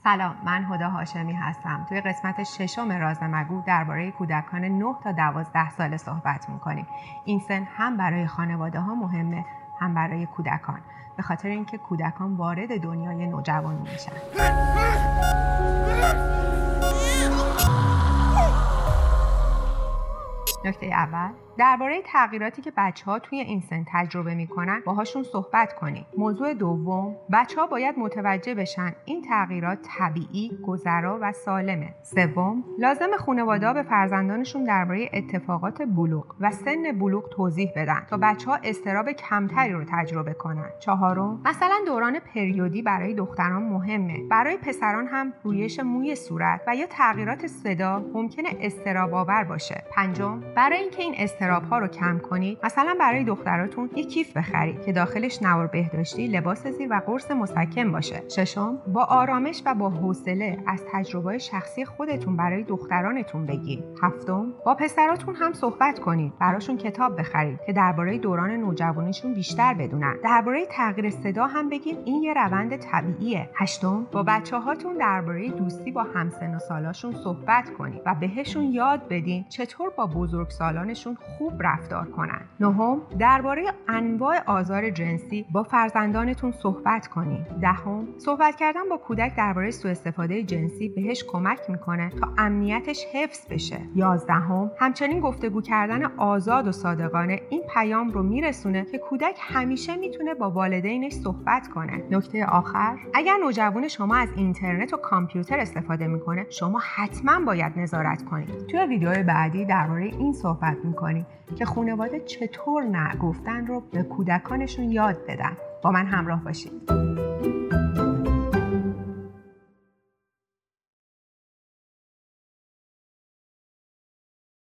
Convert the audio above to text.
سلام، من هدی هاشمی هستم. توی قسمت 6 راز مگو درباره کودکان 9 تا 12 ساله صحبت می‌کنیم. این سن هم برای خانواده‌ها مهمه، هم برای کودکان، به خاطر اینکه کودکان وارد دنیای نوجوانی میشن. نکته اول، درباره تغییراتی که بچه‌ها توی این سن تجربه می‌کنن باهاشون صحبت کنید. موضوع دوم، بچه‌ها باید متوجه بشن این تغییرات طبیعی، گذرا و سالمه. سوم، لازم خانواده‌ها به فرزندانشون درباره اتفاقات بلوغ و سن بلوغ توضیح بدن تا بچه‌ها اضطراب کمتری رو تجربه کنن. چهارم، مثلا دوران پریودی برای دختران مهمه. برای پسران هم رویش موی صورت و یا تغییرات صدا ممکنه اضطراب‌آور باشه. پنجم، برای اینکه این اضطراب‌ها رو کم کنید، مثلا برای دختراتون یک کیف بخرید که داخلش نوار بهداشتی، لباس زیر و قرص مسکن باشه. ششم، با آرامش و با حوصله از تجربه شخصی خودتون برای دخترانتون بگید. هفتم، با پسراتون هم صحبت کنید. براشون کتاب بخرید که درباره دوران نوجوانیشون بیشتر بدونن. درباره تغییر صدا هم بگید این یه روند طبیعیه. هشتم، با بچه‌هاتون درباره دوستی با همسن و سالاشون صحبت کنید و بهشون یاد بدین چطور با بزرگسالانشون خوب رفتار کنن. نهم، درباره انواع آزار جنسی با فرزندانتون صحبت کنید. دهم، صحبت کردن با کودک درباره سوء استفاده جنسی بهش کمک میکنه تا امنیتش حفظ بشه. 11، همچنین گفتگو کردن آزاد و صادقانه این پیام رو میرسونه که کودک همیشه میتونه با والدینش صحبت کنه. نکته آخر، اگر نوجوان شما از اینترنت و کامپیوتر استفاده میکنه، شما حتما باید نظارت کنید. توی ویدیو بعدی درباره این صحبت میکنیم که خانواده چطور نه گفتن رو به کودکانشون یاد بدن. با من همراه باشید.